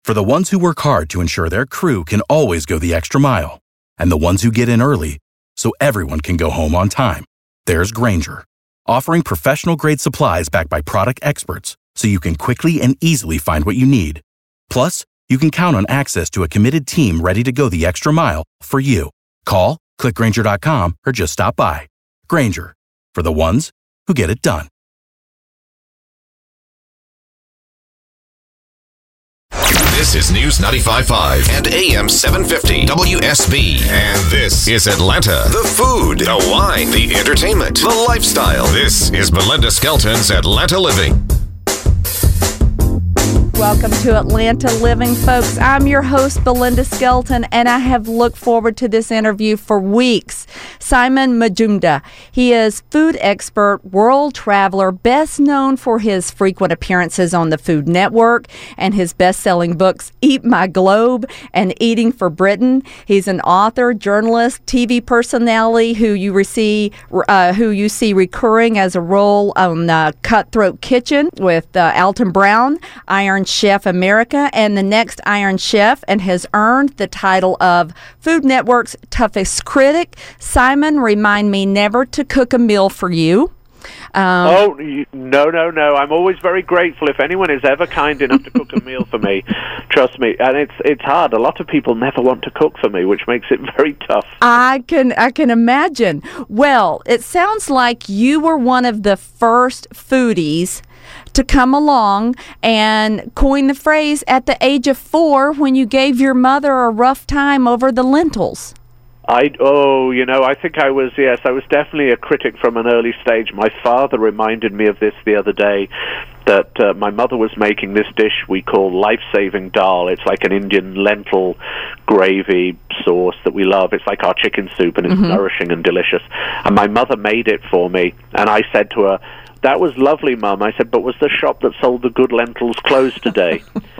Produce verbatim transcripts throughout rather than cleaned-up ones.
For the ones who work hard to ensure their crew can always go the extra mile, and the ones who get in early so everyone can go home on time, there's Grainger, offering professional-grade supplies backed by product experts so you can quickly and easily find what you need. Plus, you can count on access to a committed team ready to go the extra mile for you. Call, click Grainger dot com, or just stop by. Grainger, for the ones who get it done. This is News ninety-five point five and A M seven fifty W S B. And this is Atlanta. The food, the wine, the entertainment, the lifestyle. This is Belinda Skelton's Atlanta Living. Welcome to Atlanta Living, folks. I'm your host, Belinda Skelton, and I have looked forward to this interview for weeks. Simon Majumdar. He is food expert, world traveler, best known for his frequent appearances on the Food Network and his best-selling books, Eat My Globe and Eating for Britain. He's an author, journalist, T V personality who you receive, uh, who you see recurring as a role on uh, Cutthroat Kitchen with uh, Alton Brown, Iron Chef America, and the next Iron Chef, and has earned the title of Food Network's toughest critic. Simon, remind me never to cook a meal for you. Um, oh, no, no, no. I'm always very grateful if anyone is ever kind enough to cook a meal for me. Trust me. And it's it's hard. A lot of people never want to cook for me, which makes it very tough. I can I can imagine. Well, it sounds like you were one of the first foodies to come along and coin the phrase at the age of four when you gave your mother a rough time over the lentils. I oh, you know, I think I was, yes, I was definitely a critic from an early stage. My father reminded me of this the other day, that uh, my mother was making this dish we call life-saving dal. It's like an Indian lentil gravy sauce that we love. It's like our chicken soup, and it's mm-hmm. nourishing and delicious. And my mother made it for me, and I said to her, "That was lovely, Mum." I said, "But was the shop that sold the good lentils closed today?"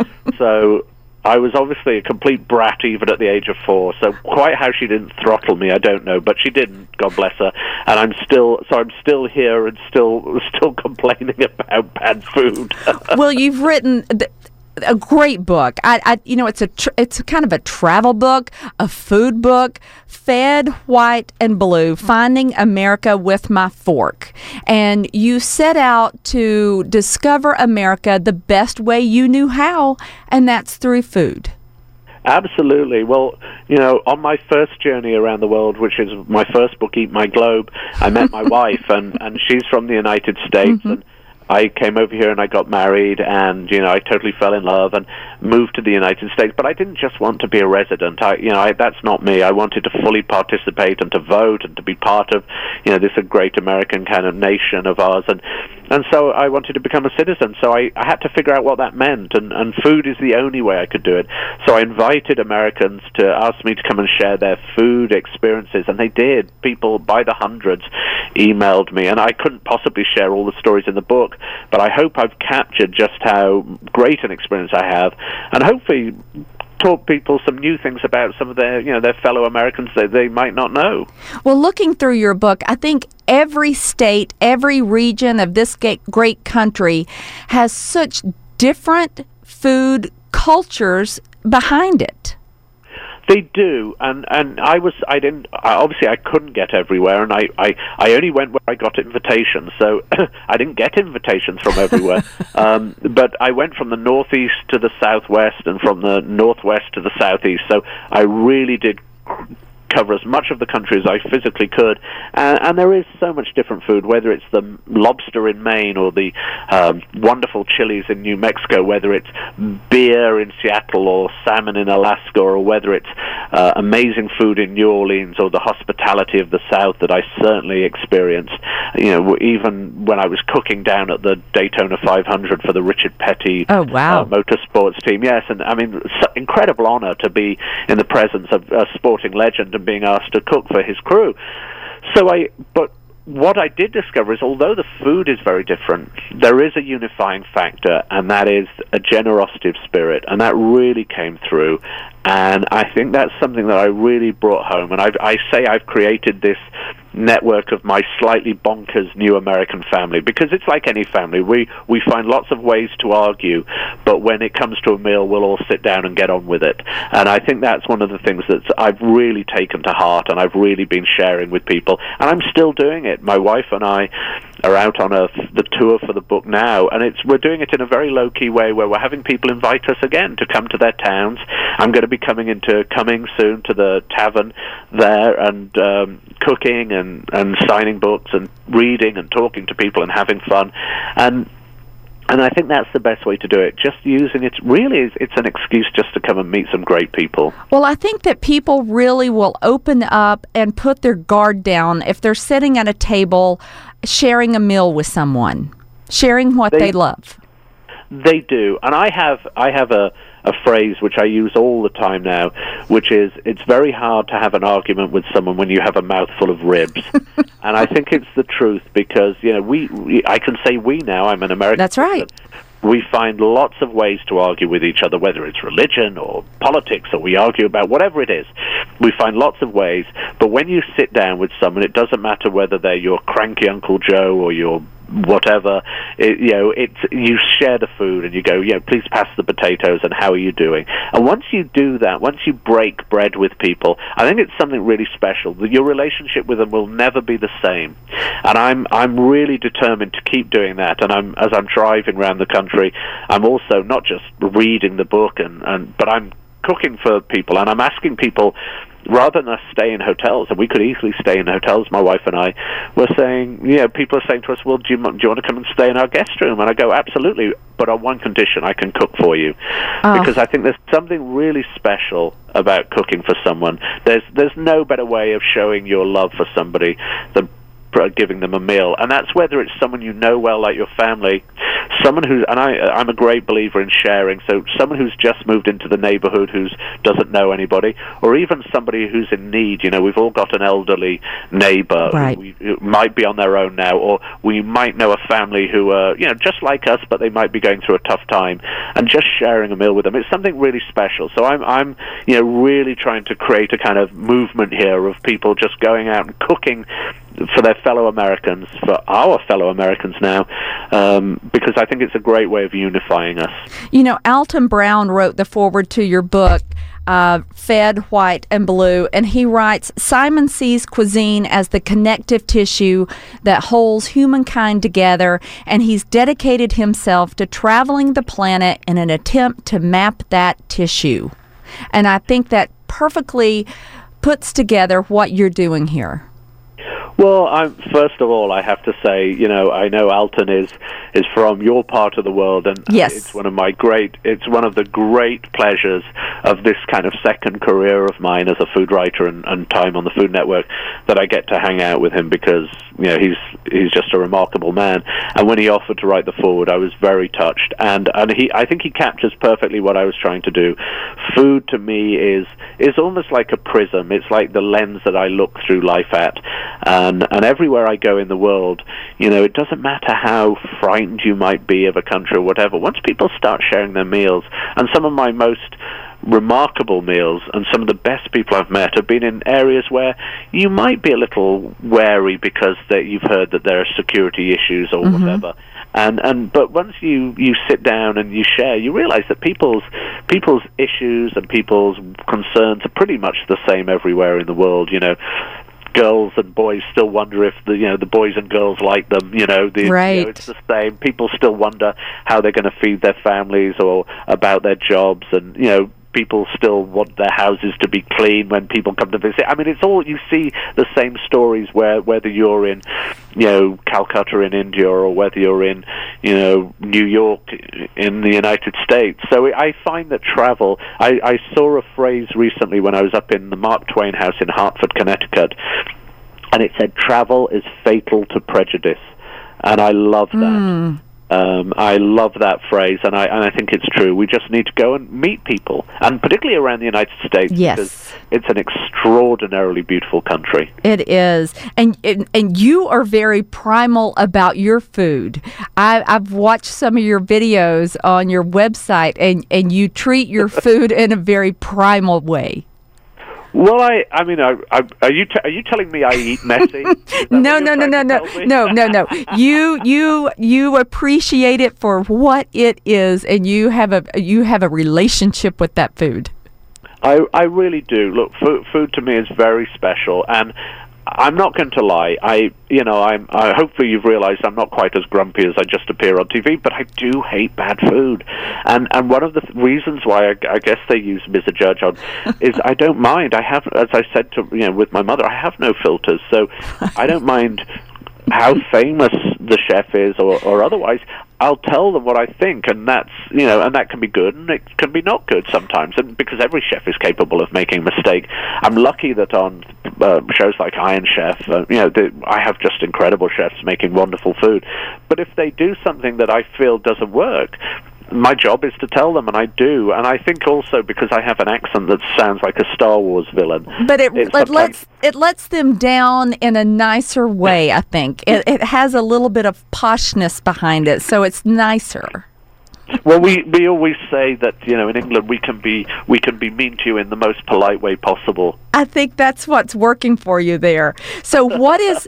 So I was obviously a complete brat even at the age of four. So quite how she didn't throttle me, I don't know, but she didn't. God bless her. And I'm still so I'm still here and still still complaining about bad food. Well, you've written th- a great book. I, I, you know, it's a tr- it's kind of a travel book, a food book, Fed, White, and Blue, Finding America with My Fork. And you set out to discover America the best way you knew how, and that's through food. Absolutely. Well, you know, on my first journey around the world, which is my first book, Eat My Globe, I met my wife, and, and she's from the United States, mm-hmm. and I came over here and I got married, and, you know, I totally fell in love and moved to the United States. But I didn't just want to be a resident. I, you know, I, that's not me. I wanted to fully participate and to vote and to be part of, you know, this a great American kind of nation of ours. And and so I wanted to become a citizen. So I, I had to figure out what that meant, and, and food is the only way I could do it. So I invited Americans to ask me to come and share their food experiences, and they did. People by the hundreds emailed me, and I couldn't possibly share all the stories in the book, but I hope I've captured just how great an experience I have, and hopefully taught people some new things about some of their, you know, their fellow Americans that they might not know. Well, looking through your book, I think every state, every region of this great country has such different food cultures behind it. They do, and, and I was I didn't I, obviously I couldn't get everywhere, and I, I, I only went where I got invitations, so I didn't get invitations from everywhere. um, but I went from the northeast to the southwest, and from the northwest to the southeast. So I really did cover as much of the country as I physically could, and, and there is so much different food, whether it's the lobster in Maine or the um, wonderful chilies in New Mexico, whether it's beer in Seattle or salmon in Alaska, or whether it's uh, amazing food in New Orleans or the hospitality of the South that I certainly experienced. You know, even when I was cooking down at the Daytona five hundred for the Richard Petty oh, wow. uh, motorsports team. Yes, and I mean, incredible honor to be in the presence of a sporting legend and being asked to cook for his crew. So I, but what I did discover is, although the food is very different, there is a unifying factor, and that is a generosity of spirit, and that really came through. And I think that's something that I really brought home. And I, I say I've created this network of my slightly bonkers new American family, because it's like any family. We we find lots of ways to argue, but when it comes to a meal, we'll all sit down and get on with it. And I think that's one of the things that I've really taken to heart, and I've really been sharing with people, and I'm still doing it. My wife and I are out on a, the tour for the book now, and it's we're doing it in a very low-key way where we're having people invite us again to come to their towns. I'm going to be coming into coming soon to the tavern there and um, cooking and, and signing books and reading and talking to people and having fun. And And I think that's the best way to do it. Just using it really is, it's an excuse just to come and meet some great people. Well, I think that people really will open up and put their guard down if they're sitting at a table sharing a meal with someone, sharing what they, they love. They do. And I have I have a, a phrase which I use all the time now, which is, it's very hard to have an argument with someone when you have a mouthful of ribs. And I think it's the truth, because, you know, we, we I can say we now, I'm an American. That's right. We find lots of ways to argue with each other, whether it's religion or politics, or we argue about whatever it is. We find lots of ways, but when you sit down with someone, it doesn't matter whether they're your cranky Uncle Joe or your whatever, it, you know, it's, you share the food and you go, you know, please pass the potatoes and how are you doing? And once you do that, once you break bread with people, I think it's something really special. Your relationship with them will never be the same. And I'm I'm really determined to keep doing that. And I'm as I'm driving around the country, I'm also not just reading the book, and, and but I'm cooking for people, and I'm asking people, rather than us stay in hotels, and we could easily stay in hotels, my wife and I, we're saying, you know, people are saying to us, well, do you, do you want to come and stay in our guest room? And I go, absolutely, but on one condition, I can cook for you. Oh. Because I think there's something really special about cooking for someone. There's there's no better way of showing your love for somebody than giving them a meal, and that's whether it's someone you know well, like your family, someone who's, and I, I'm a great believer in sharing, so someone who's just moved into the neighborhood who doesn't know anybody, or even somebody who's in need. You know, we've all got an elderly neighbor, right, who, we, who might be on their own now, or we might know a family who are, you know, just like us, but they might be going through a tough time, and just sharing a meal with them, it's something really special. So I'm, I'm, you know, really trying to create a kind of movement here of people just going out and cooking for their fellow Americans, for our fellow Americans now, um, because I think it's a great way of unifying us. You know, Alton Brown wrote the foreword to your book, uh, Fed, White, and Blue, and he writes, Simon sees cuisine as the connective tissue that holds humankind together, and he's dedicated himself to traveling the planet in an attempt to map that tissue. And I think that perfectly puts together what you're doing here. Well, I'm, first of all, I have to say, you know, I know Alton is is from your part of the world, and yes, it's one of my great, it's one of the great pleasures of this kind of second career of mine as a food writer and, and time on the Food Network, that I get to hang out with him, because, you know, he's he's just a remarkable man. And when he offered to write the foreword, I was very touched, and and he, I think he captures perfectly what I was trying to do. Food to me is is almost like a prism. It's like the lens that I look through life at. And, and everywhere I go in the world, you know, it doesn't matter how frightened you might be of a country or whatever. Once people start sharing their meals, and some of my most remarkable meals and some of the best people I've met have been in areas where you might be a little wary because that you've heard that there are security issues or mm-hmm. whatever. And and but once you, you sit down and you share, you realize that people's people's issues and people's concerns are pretty much the same everywhere in the world. You know, girls and boys still wonder if the you know the boys and girls like them. You know, the, right. you know, it's the same. People still wonder how they're going to feed their families or about their jobs, and you know, people still want their houses to be clean when people come to visit. I mean, it's all, you see the same stories where whether you're in, you know, Calcutta in India, or whether you're in, you know, New York in the United States. So I find that travel, I, I saw a phrase recently when I was up in the Mark Twain House in Hartford, Connecticut, and it said, travel is fatal to prejudice. And I love that. Mm. Um, I love that phrase, and I and I think it's true. We just need to go and meet people, and particularly around the United States, yes, because it's an extraordinarily beautiful country. It is, and and, and you are very primal about your food. I, I've watched some of your videos on your website, and, and you treat your food in a very primal way. Well, I, I mean, I, I, are you t- are you telling me I eat messy? no, no, no, no, no, no, no, no. You, you, you appreciate it for what it is, and you have a you have a relationship with that food. I, I really do. Look, food, food to me is very special, and I'm not going to lie. I, you know, I'm. I, hopefully, you've realized I'm not quite as grumpy as I just appear on T V. But I do hate bad food, and and one of the th- reasons why I, I guess they use me as a judge on is I don't mind. I have, as I said to you know, with my mother, I have no filters, so I don't mind how famous the chef is or, or otherwise. I'll tell them what I think, and that's you know, and that can be good, and it can be not good sometimes. And because every chef is capable of making a mistake, I'm lucky that on uh, shows like Iron Chef, uh, you know, the, I have just incredible chefs making wonderful food. But if they do something that I feel doesn't work, my job is to tell them, and I do. And I think also because I have an accent that sounds like a Star Wars villain. But it, it, it lets it lets them down in a nicer way, I think. It, it has a little bit of poshness behind it, so it's nicer. Well, we, we always say that, you know, in England we can be we can be mean to you in the most polite way possible. I think that's what's working for you there. So what is...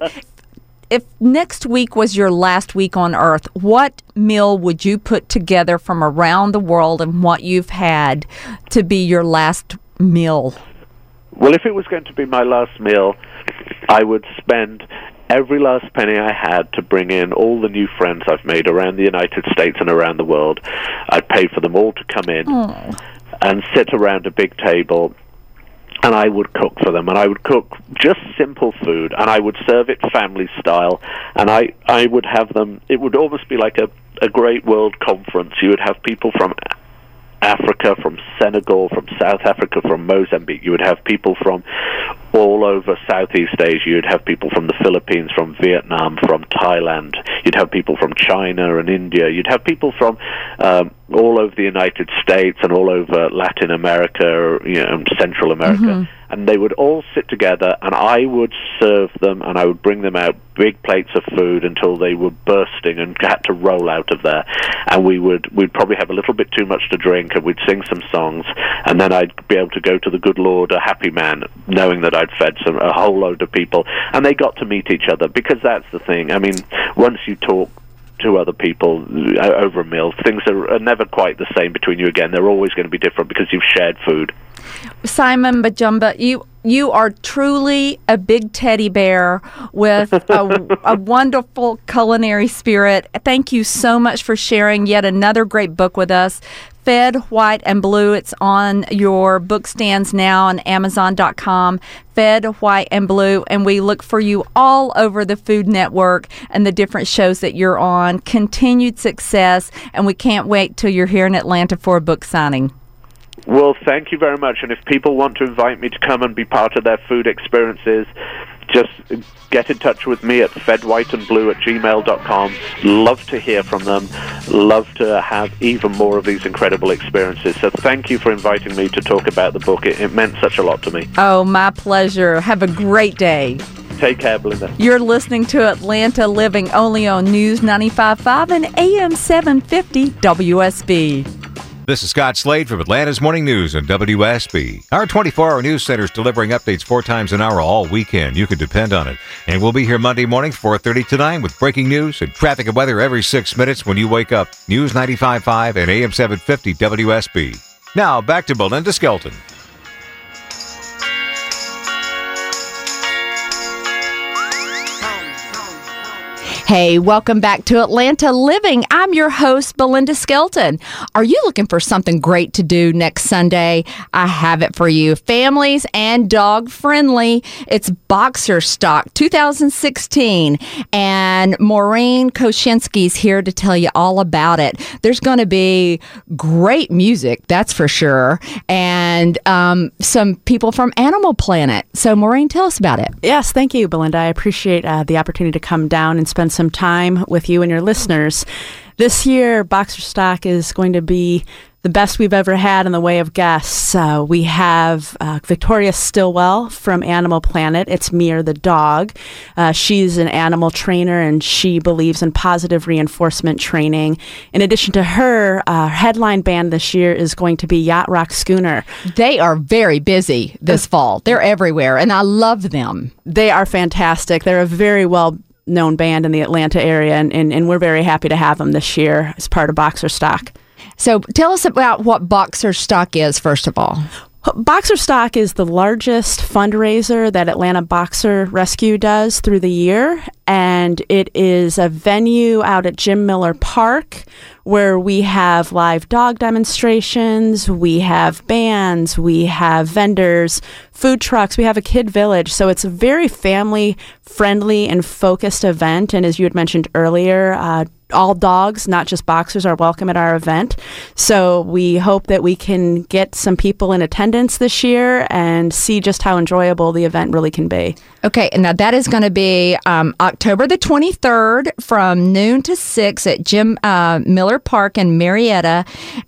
If next week was your last week on Earth, what meal would you put together from around the world and what you've had to be your last meal? Well, if it was going to be my last meal, I would spend every last penny I had to bring in all the new friends I've made around the United States and around the world. I'd pay for them all to come in oh. and sit around a big table, and I would cook for them, and I would cook just simple food, and I would serve it family style, and I, I would have them, it would almost be like a, a great world conference. You would have people from Africa, from Senegal, from South Africa, from Mozambique. You would have people from all over Southeast Asia. You'd have people from the Philippines, from Vietnam, from Thailand. You'd have people from China and India. You'd have people from um, all over the United States and all over Latin America, you know, and Central America. Mm-hmm. And they would all sit together, and I would serve them, and I would bring them out big plates of food until they were bursting and had to roll out of there. And we would we'd probably have a little bit too much to drink, and we'd sing some songs, and then I'd be able to go to the good Lord a happy man, knowing that I'd fed some a whole load of people, and they got to meet each other, because that's the thing. I mean, once you talk to other people over a meal, things are, are never quite the same between you again. They're always going to be different because you've shared food. Simon Majumdar, you you are truly a big teddy bear with a, a wonderful culinary spirit. Thank you so much for sharing yet another great book with us, Fed, White, and Blue. It's on your book stands now on Amazon dot com, Fed, White, and Blue. And we look for you all over the Food Network and the different shows that you're on. Continued success, and we can't wait till you're here in Atlanta for a book signing. Well, thank you very much. And if people want to invite me to come and be part of their food experiences, just get in touch with me at fed white and blue at gmail dot com. Love to hear from them. Love to have even more of these incredible experiences. So thank you for inviting me to talk about the book. It, it meant such a lot to me. Oh, my pleasure. Have a great day. Take care, Belinda. You're listening to Atlanta Living only on News ninety-five point five and A M seven fifty W S B. This is Scott Slade from Atlanta's Morning News on W S B. Our twenty-four hour news center is delivering updates four times an hour all weekend. You can depend on it. And we'll be here Monday morning, four thirty to nine, with breaking news and traffic and weather every six minutes when you wake up. News ninety-five point five and A M seven fifty W S B. Now, back to Belinda Skelton. Hey, welcome back to Atlanta Living. I'm your host, Belinda Skelton. Are you looking for something great to do next Sunday? I have it for you. Families and dog friendly. It's Boxer Stock two thousand sixteen. And Maureen Koshinsky's here to tell you all about it. There's going to be great music, that's for sure. And um, some people from Animal Planet. So, Maureen, tell us about it. Yes, thank you, Belinda. I appreciate uh, the opportunity to come down and spend some time with you and your listeners. This year, Boxer Stock is going to be the best we've ever had in the way of guests. Uh, we have uh, Victoria Stillwell from Animal Planet. It's Mir the dog. Uh, she's an animal trainer, and she believes in positive reinforcement training. In addition to her, uh, headline band this year is going to be Yacht Rock Schooner. They are very busy this fall. They're everywhere, and I love them. They are fantastic. They're a very well known band in the Atlanta area, and, and, and we're very happy to have them this year as part of Boxer Stock. So tell us about what Boxer Stock is, first of all. Boxer Stock is the largest fundraiser that Atlanta Boxer Rescue does through the year, and it is a venue out at Jim Miller Park where we have live dog demonstrations, we have bands, we have vendors, food trucks, we have a kid village. So it's a very family-friendly and focused event, and as you had mentioned earlier, uh, all dogs, not just boxers, are welcome at our event. So we hope that we can get some people in attendance this year and see just how enjoyable the event really can be. Okay, and now that is going to be um, October the twenty-third from noon to six at Jim uh, Miller Park in Marietta.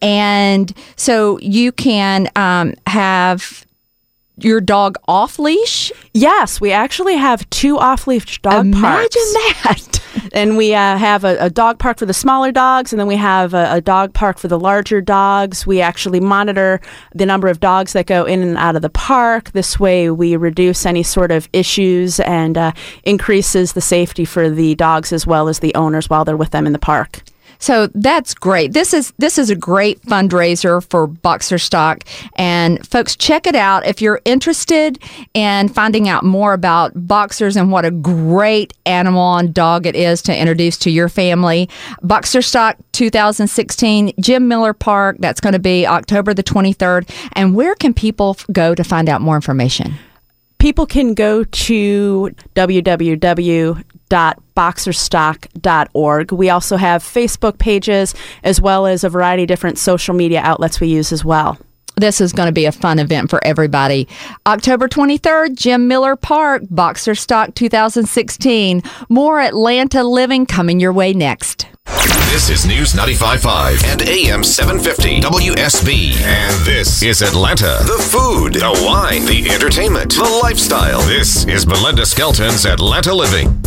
And so you can um, have your dog off leash? Yes, we actually have two off leash dog Imagine parks. Imagine that. And we uh, have a, a dog park for the smaller dogs, and then we have a, a dog park for the larger dogs. We actually monitor the number of dogs that go in and out of the park. This way we reduce any sort of issues and uh, increases the safety for the dogs as well as the owners while they're with them in the park. So that's great. This is this is a great fundraiser for Boxer Stock. And folks, check it out. If you're interested in finding out more about boxers and what a great animal and dog it is to introduce to your family, Boxer Stock twenty sixteen, Jim Miller Park, that's going to be October the twenty-third. And where can people go to find out more information? People can go to w w w dot boxer stock dot org. We also have Facebook pages as well as a variety of different social media outlets we use as well. This is going to be a fun event for everybody. October twenty-third, Jim Miller Park, Boxer Stock twenty sixteen. More Atlanta living coming your way next. This is News ninety-five point five and A M seven fifty W S B. And this is Atlanta. The food, the wine, the entertainment, the lifestyle. This is Belinda Skelton's Atlanta Living.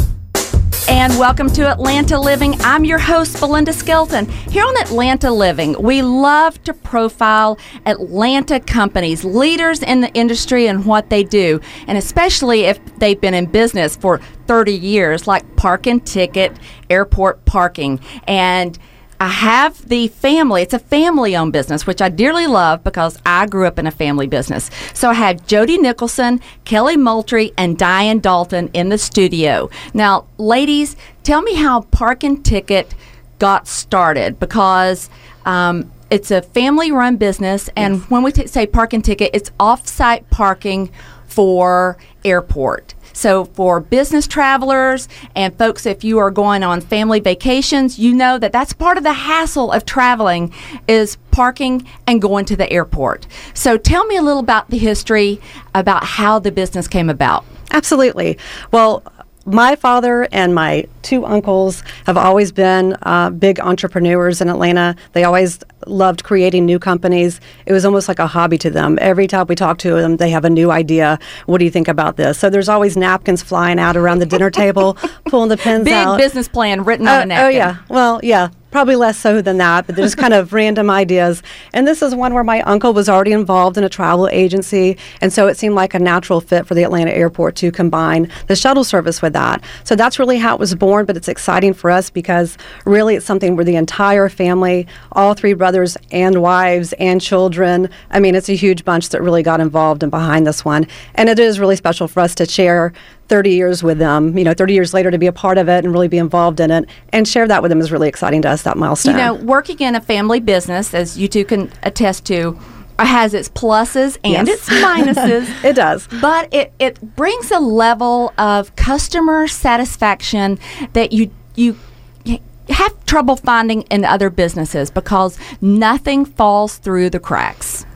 And welcome to Atlanta Living. I'm your host, Belinda Skelton. Here on Atlanta Living, we love to profile Atlanta companies, leaders in the industry and what they do, and especially if they've been in business for thirty years, like Park and Ticket, Airport Parking. And I have the family. It's a family-owned business, which I dearly love because I grew up in a family business. So I have Jody Nicholson, Kelly Moultrie, and Diane Dalton in the studio. Now, ladies, tell me how Park and Ticket got started, because um, it's a family-run business, and yes. when we t- say Park and Ticket, it's off-site parking for airport. So for business travelers and folks, if you are going on family vacations, you know that that's part of the hassle of traveling is parking and going to the airport. So tell me a little about the history, about how the business came about. Absolutely. Well, my father and my two uncles have always been uh, big entrepreneurs in Atlanta. They always loved creating new companies. It was almost like a hobby to them. Every time we talk to them, they have a new idea. What do you think about this? So there's always napkins flying out around the dinner table, pulling the pins big out. Big business plan written uh, on a napkin. Oh, yeah. Well, yeah. Probably less so than that, but there's kind of random ideas. And this is one where my uncle was already involved in a travel agency, and so it seemed like a natural fit for the Atlanta airport to combine the shuttle service with that. So that's really how it was born, but it's exciting for us because really it's something where the entire family, all three brothers and wives and children, I mean, it's a huge bunch that really got involved and behind this one. And it is really special for us to share thirty years with them, you know, thirty years later to be a part of it and really be involved in it and share that with them is really exciting to us, that milestone. You know, working in a family business, as you two can attest to, has its pluses and yes. its minuses. It does. But it, it brings a level of customer satisfaction that you you have trouble finding in other businesses because nothing falls through the cracks.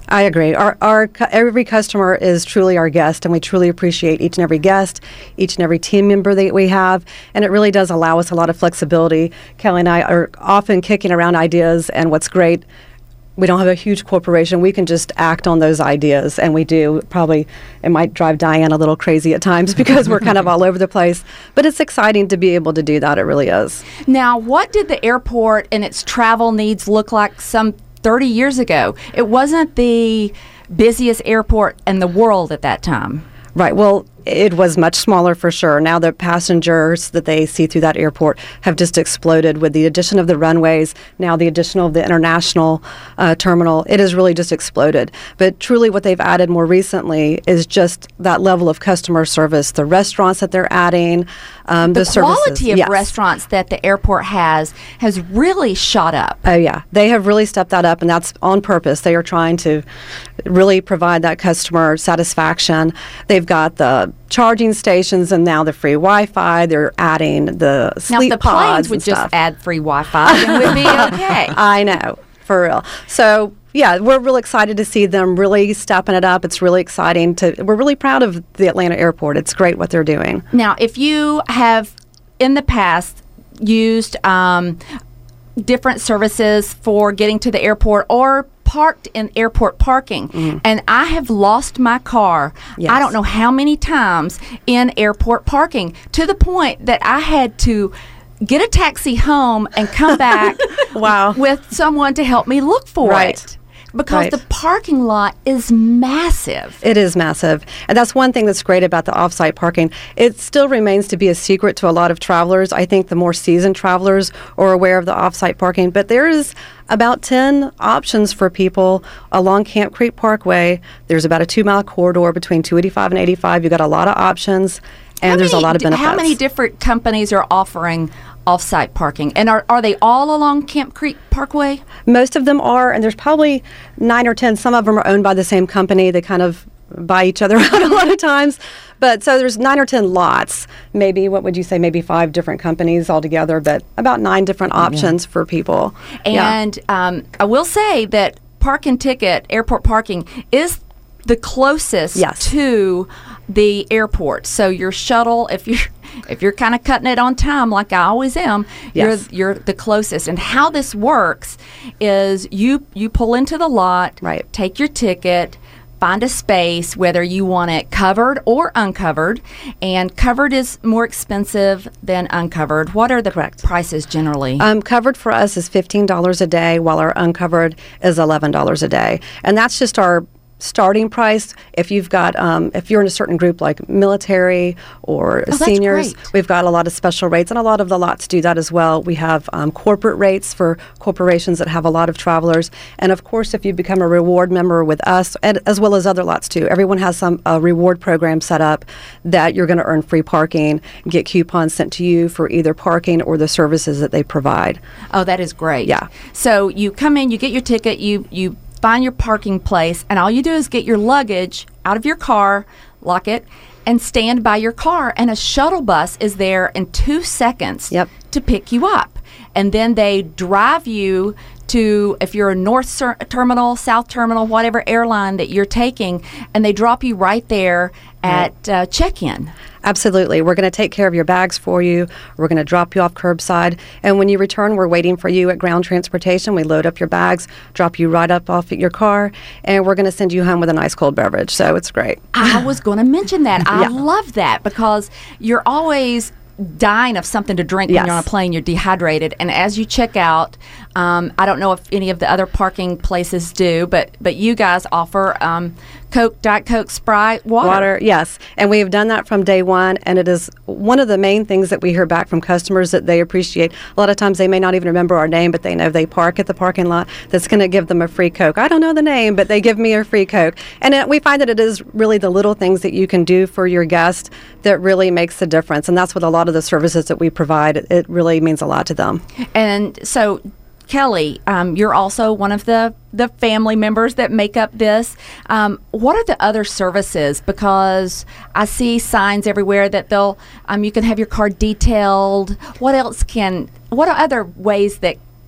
I agree. Our, our cu- every customer is truly our guest, and we truly appreciate each and every guest, each and every team member that we have, and it really does allow us a lot of flexibility. Kelly and I are often kicking around ideas, and what's great, we don't have a huge corporation. We can just act on those ideas, and we do. Probably it might drive Diane a little crazy at times because we're kind of all over the place, but it's exciting to be able to do that. It really is. Now, what did the airport and its travel needs look like some thirty years ago? It wasn't the busiest airport in the world at that time. Right. Well, it was much smaller for sure. Now the passengers that they see through that airport have just exploded with the addition of the runways, now the addition of the international uh, terminal. It has really just exploded. But truly what they've added more recently is just that level of customer service, the restaurants that they're adding, um, the, the services. quality of Yes. restaurants that the airport has has really shot up. Oh, yeah. They have really stepped that up, and that's on purpose. They are trying to really provide that customer satisfaction. They've got the charging stations and now the free Wi-Fi. They're adding the Now, sleep if the pods planes would and just stuff. add free Wi-Fi, then we'd be okay. I know, for real. So, yeah, we're really excited to see them really stepping it up. It's really exciting to. We're really proud of the Atlanta airport. It's great what they're doing. Now, if you have in the past used um, different services for getting to the airport or parked in airport parking, mm. and I have lost my car, yes. I don't know how many times in airport parking, to the point that I had to get a taxi home and come back wow. with someone to help me look for right. it. Because right. the parking lot is massive. It is massive. And that's one thing that's great about the off-site parking. It still remains to be a secret to a lot of travelers. I think the more seasoned travelers are aware of the off-site parking. But there is about ten options for people along Camp Creek Parkway. There's about a two-mile corridor between two eighty-five and eighty-five. You've got a lot of options, and how there's many, a lot of benefits. How many different companies are offering off-site parking, and are, are they all along Camp Creek Parkway? Most of them are, and there's probably nine or ten. Some of them are owned by the same company. They kind of buy each other out a lot of times. But so there's nine or ten lots, maybe, what would you say, maybe five different companies altogether, but about nine different options yeah. for people. And yeah. um, I will say that Park and Ticket, airport parking, is the closest yes. to the airport. So your shuttle, if you're if you're kind of cutting it on time, like I always am, yes. you're you're the closest. And how this works is you you pull into the lot, right. take your ticket, find a space, whether you want it covered or uncovered. And covered is more expensive than uncovered. What are the Correct. prices generally? Um, covered for us is fifteen dollars a day, while our uncovered is eleven dollars a day. And that's just our starting price. If you've got, um, if you're in a certain group like military or oh, seniors, that's great. We've got a lot of special rates, and a lot of the lots do that as well. We have um, corporate rates for corporations that have a lot of travelers, and of course, if you become a reward member with us, and as well as other lots too, everyone has some uh, reward program set up that you're going to earn free parking, get coupons sent to you for either parking or the services that they provide. Oh, that is great. Yeah. So you come in, you get your ticket, you you. find your parking place, and all you do is get your luggage out of your car, lock it, and stand by your car, and a shuttle bus is there in two seconds yep. to pick you up. And then they drive you to, if you're a North Ser- Terminal, South Terminal, whatever airline that you're taking, and they drop you right there at right. uh, check-in. Absolutely. We're going to take care of your bags for you. We're going to drop you off curbside. And when you return, we're waiting for you at ground transportation. We load up your bags, drop you right up off at your car, and we're going to send you home with a nice cold beverage. So it's great. I was going to mention that. I yeah. love that because you're always dying of something to drink yes. when you're on a plane. You're dehydrated, and as you check out, um, I don't know if any of the other parking places do, but but you guys offer um, Coke, Diet Coke, Sprite, water. Water, yes, and we have done that from day one, and it is one of the main things that we hear back from customers that they appreciate. A lot of times they may not even remember our name, but they know they park at the parking lot that's going to give them a free Coke. I don't know the name, but they give me a free Coke, and it, we find that it is really the little things that you can do for your guest that really makes the difference, and that's what a lot of the services that we provide, it, it really means a lot to them. And so, Kelly, um, you're also one of the, the family members that make up this. Um, what are the other services? Because I see signs everywhere that they'll um, you can have your car detailed. What else can? What are other ways that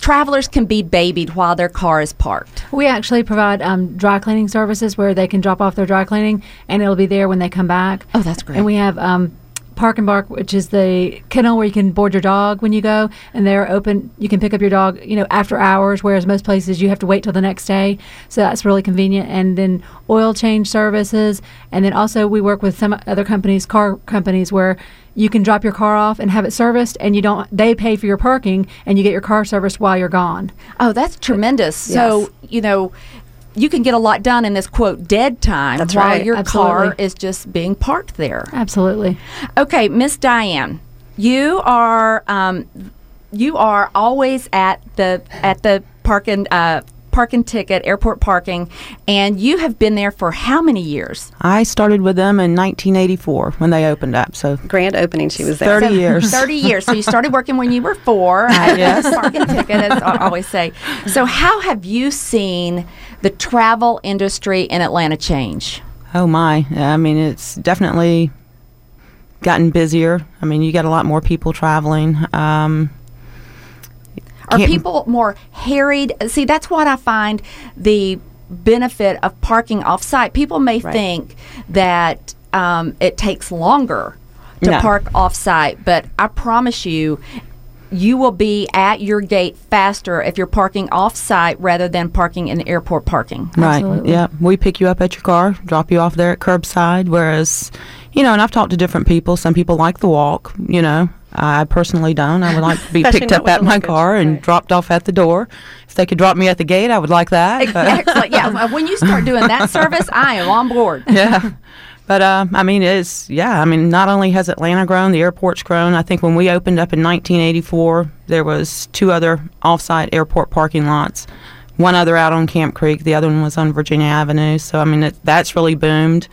travelers can be babied while their car is parked? We actually provide um, dry cleaning services where they can drop off their dry cleaning and it'll be there when they come back. Oh, that's great. And we have um, Park and Bark, which is the kennel where you can board your dog when you go, and they're open. You can pick up your dog, you know, after hours, whereas most places you have to wait till the next day. So that's really convenient. And then oil change services, and then also we work with some other companies, car companies, where you can drop your car off and have it serviced, and you don't. They pay for your parking, and you get your car serviced while you're gone. Oh, that's tremendous. Yes. So, you know, you can get a lot done in this, quote, dead time That's while right. your Absolutely. car is just being parked there. Absolutely. Okay, Miss Diane, you are um, you are always at the at the parking uh, parking ticket airport parking, and you have been there for how many years? I started with them in nineteen eighty-four when they opened up, so Grand opening, she was there. thirty years. Thirty years. So you started working when you were four. Yes. Parking ticket, as I always say. So how have you seen the travel industry in Atlanta change? Oh my, I mean, it's definitely gotten busier. I mean, you got a lot more people traveling. Um, Are can't- people more harried? See, that's what I find the benefit of parking off-site. People may Right. think that um, it takes longer to No. park off-site, but I promise you, you will be at your gate faster if you're parking off-site rather than parking in airport parking. Right. Absolutely. Yeah. We pick you up at your car, drop you off there at curbside. Whereas, you know, and I've talked to different people. Some people like the walk. You know, I personally don't. I would like to be Especially picked not up with at the my luggage. car and Right. dropped off at the door. If they could drop me at the gate, I would like that. But- Excellent. Yeah. When you start doing that service, I am on board. yeah. But, uh, I mean, it's, yeah, I mean, not only has Atlanta grown, the airport's grown. I think when we opened up in nineteen eighty-four, there was two other off-site airport parking lots. One other out on Camp Creek. The other one was on Virginia Avenue. So, I mean, it, that's really boomed.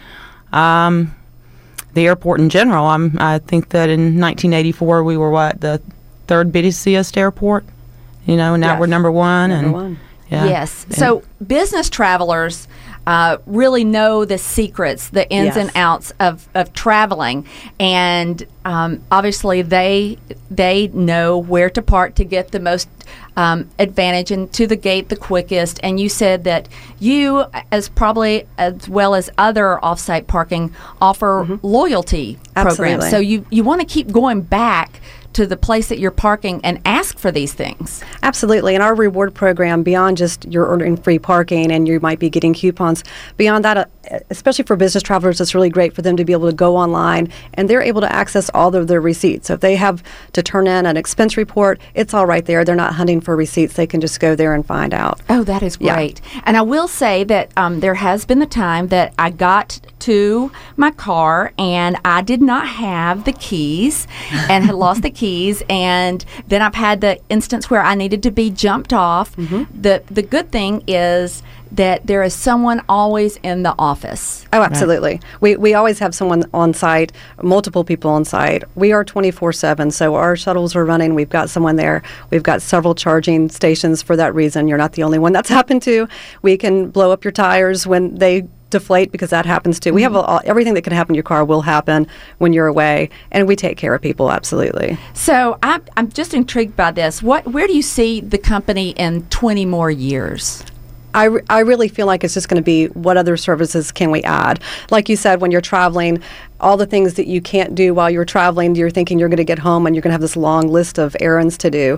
Um, the airport in general, I'm, I think that in nineteen eighty-four, we were, what, the third busiest airport? You know, and now Yes. we're number one. Number and one. Yeah. Yes. And- So business travelers uh, really know the secrets, the ins Yes. and outs of, of traveling, and um, obviously they they know where to park to get the most um, advantage and to the gate the quickest. And you said that you, as probably as well as other offsite parking, offer loyalty programs. Absolutely. So you you want to keep going back to the place that you're parking and ask for these things. Absolutely. And our reward program, beyond just you're ordering free parking and you might be getting coupons, beyond that, uh, especially for business travelers, it's really great for them to be able to go online and they're able to access all of their receipts. So if they have to turn in an expense report, it's all right there. They're not hunting for receipts. They can just go there and find out. Oh, that is Yeah. great. And I will say that um, there has been the time that I got to my car and I did not have the keys and had lost the keys. And then I've had the instance where I needed to be jumped off. The, the good thing is that there is someone always in the office. Oh, absolutely. We we always have someone on site, multiple people on site. We are twenty-four seven, so our shuttles are running. We've got someone there. We've got several charging stations for that reason. You're not the only one that's happened to. We can blow up your tires when they deflate because that happens too. We have all, everything that can happen to your car will happen when you're away, and we take care of people, absolutely. So I'm, I'm just intrigued by this. What, where do you see the company in twenty more years? I, re- I really feel like it's just going to be what other services can we add? Like you said, when you're traveling, all the things that you can't do while you're traveling, you're thinking you're going to get home and you're going to have this long list of errands to do.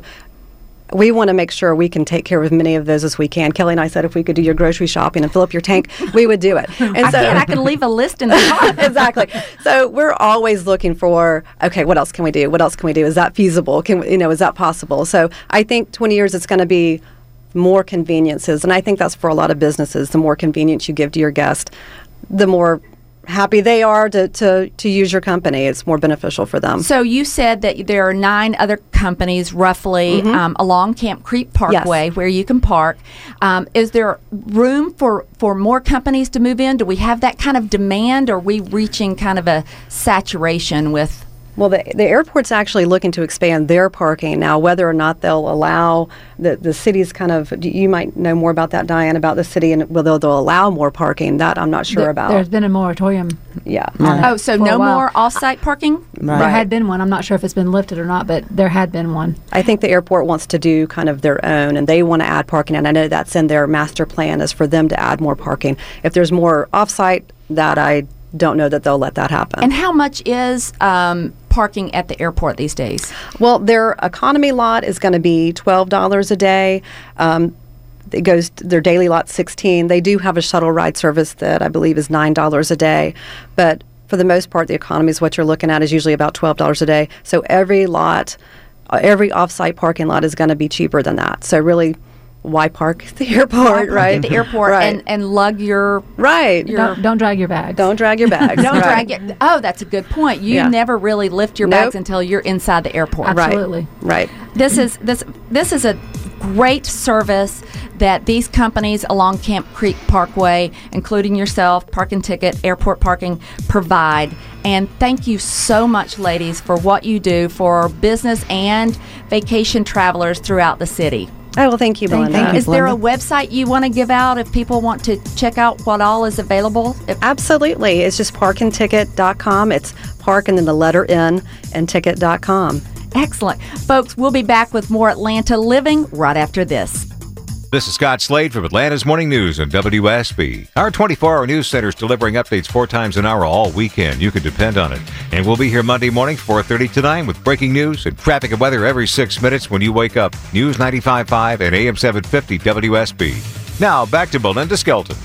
We want to make sure we can take care of as many of those as we can. Kelly and I said if we could do your grocery shopping and fill up your tank, we would do it. And I can. I can leave a list in the car. exactly. So we're always looking for, okay, what else can we do? What else can we do? Is that feasible? Can we, you know, is that possible? So I think twenty years it's going to be more conveniences, and I think that's for a lot of businesses. The more convenience you give to your guest, the more happy they are to, to, to use your company. It's more beneficial for them. So you said that there are nine other companies roughly um, along Camp Creek Parkway where you can park. Um, is there room for, for more companies to move in? Do we have that kind of demand, or are we reaching kind of a saturation with Well, the, the airport's actually looking to expand their parking. Now, whether or not they'll allow, the, the city's kind of, you might know more about that, Diane, about the city and whether they'll allow more parking. That I'm not sure There- about. There's been a moratorium. Yeah. on it Oh, so for a no while. more off-site parking? There had been one. I'm not sure if it's been lifted or not, but there had been one. I think the airport wants to do kind of their own, and they want to add parking, and I know that's in their master plan is for them to add more parking. If there's more off-site, that I don't know that they'll let that happen. And how much is um, parking at the airport these days? Well, their economy lot is going to be twelve dollars a day. Um, it goes their daily lot sixteen. They do have a shuttle ride service that I believe is nine dollars a day, but for the most part, the economy is what you're looking at is usually about twelve dollars a day. So every lot, uh, every off-site parking lot is going to be cheaper than that. So really, why park at the airport, Park right? at the airport right. and, and lug your right. your- Don't, don't drag your bags. Don't drag your bags. Don't right. drag it. Oh, that's a good point. You Yeah. never really lift your Nope. bags until you're inside the airport. Right. Absolutely. Right. This is this this is a great service that these companies along Camp Creek Parkway, including yourself, Parking Ticket, Airport Parking, provide. And thank you so much, ladies, for what you do for business and vacation travelers throughout the city. Oh, well, thank you, Belinda. Thank you. Is there a website you want to give out if people want to check out what all is available? If- Absolutely. It's just park and ticket dot com. It's park and then the letter N and ticket dot com. Excellent. Folks, we'll be back with more Atlanta Living right after this. This is Scott Slade from Atlanta's Morning News on W S B. Our twenty-four hour news center is delivering updates four times an hour all weekend. You can depend on it. And we'll be here Monday morning, four thirty to nine, with breaking news and traffic and weather every six minutes when you wake up. News ninety-five point five and A M seven fifty W S B. Now, back to Belinda Skelton.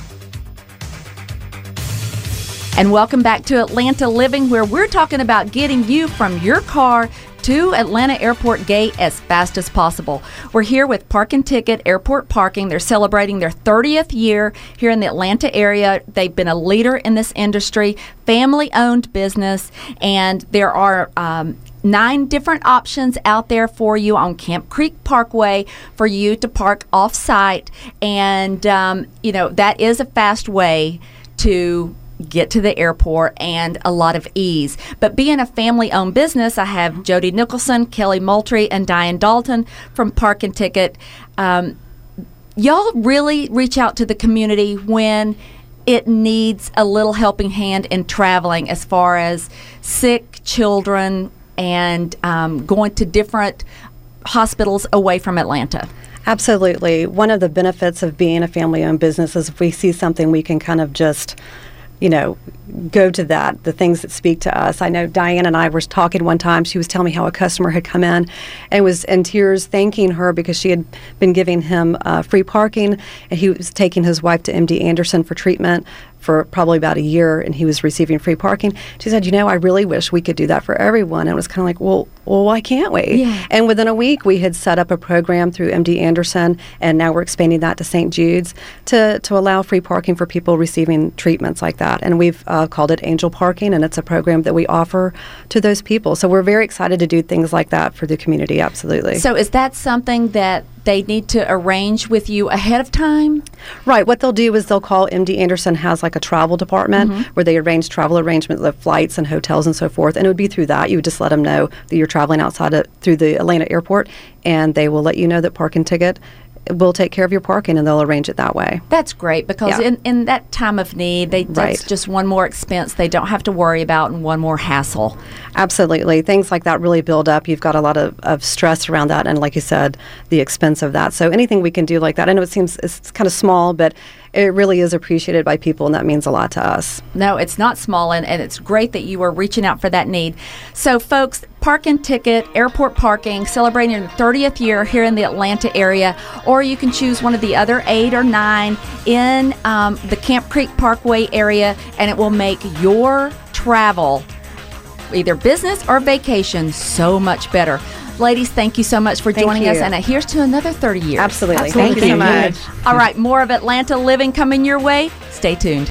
And welcome back to Atlanta Living, where we're talking about getting you from your car to Atlanta Airport Gate as fast as possible. We're here with Parking Ticket Airport Parking. They're celebrating their thirtieth year here in the Atlanta area. They've been a leader in this industry, family-owned business, and there are um, nine different options out there for you on Camp Creek Parkway for you to park off-site, and um, you know that is a fast way to get to the airport and a lot of ease. But being a family-owned business, I have Jody Nicholson, Kelly Moultrie, and Diane Dalton from Parking Ticket. Um, y'all really reach out to the community when it needs a little helping hand in traveling, as far as sick children and um, going to different hospitals away from Atlanta. Absolutely. One of the benefits of being a family-owned business is if we see something, we can kind of just, you know, go to that, the things that speak to us. I know Diane and I were talking one time. She was telling me how a customer had come in and was in tears thanking her because she had been giving him uh, free parking, and he was taking his wife to M D Anderson for treatment for probably about a year, and he was receiving free parking. She said, you know, I really wish we could do that for everyone. And it was kind of like, well, well, why can't we? Yeah. And within a week, we had set up a program through M D Anderson, and now we're expanding that to Saint Jude's to, to allow free parking for people receiving treatments like that. And we've uh, called it Angel Parking, and it's a program that we offer to those people. So we're very excited to do things like that for the community, absolutely. So is that something that they need to arrange with you ahead of time? Right. What they'll do is they'll call M D Anderson has like a travel department Mm-hmm. where they arrange travel arrangements of flights and hotels and so forth. And it would be through that. You would just let them know that you're traveling outside of, through the Atlanta airport, and they will let you know that Parking Ticket will take care of your parking, and they'll arrange it that way. That's great, because Yeah. in, in that time of need, they, that's Right. just one more expense they don't have to worry about and one more hassle. Absolutely. Things like that really build up. You've got a lot of, of stress around that, and like you said, the expense of that. So anything we can do like that, I know it seems it's kind of small, but it really is appreciated by people, and that means a lot to us. No, it's not small, and, and it's great that you are reaching out for that need. So, folks, Parking Ticket, Airport Parking, celebrating their thirtieth year here in the Atlanta area, or you can choose one of the other eight or nine in um, the Camp Creek Parkway area, and it will make your travel, either business or vacation, so much better. Ladies, thank you so much for Thank joining you. us, and uh, here's to another thirty years. Absolutely. Absolutely. Thank you so Thank you. much. All right, more of Atlanta Living coming your way. Stay tuned.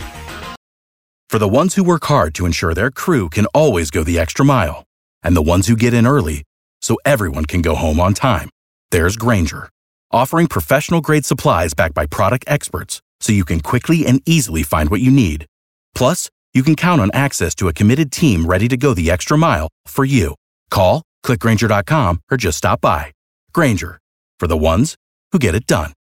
For the ones who work hard to ensure their crew can always go the extra mile, and the ones who get in early so everyone can go home on time, there's Grainger, offering professional-grade supplies backed by product experts so you can quickly and easily find what you need. Plus, you can count on access to a committed team ready to go the extra mile for you. Call, click Grainger dot com, or just stop by. Grainger, for the ones who get it done.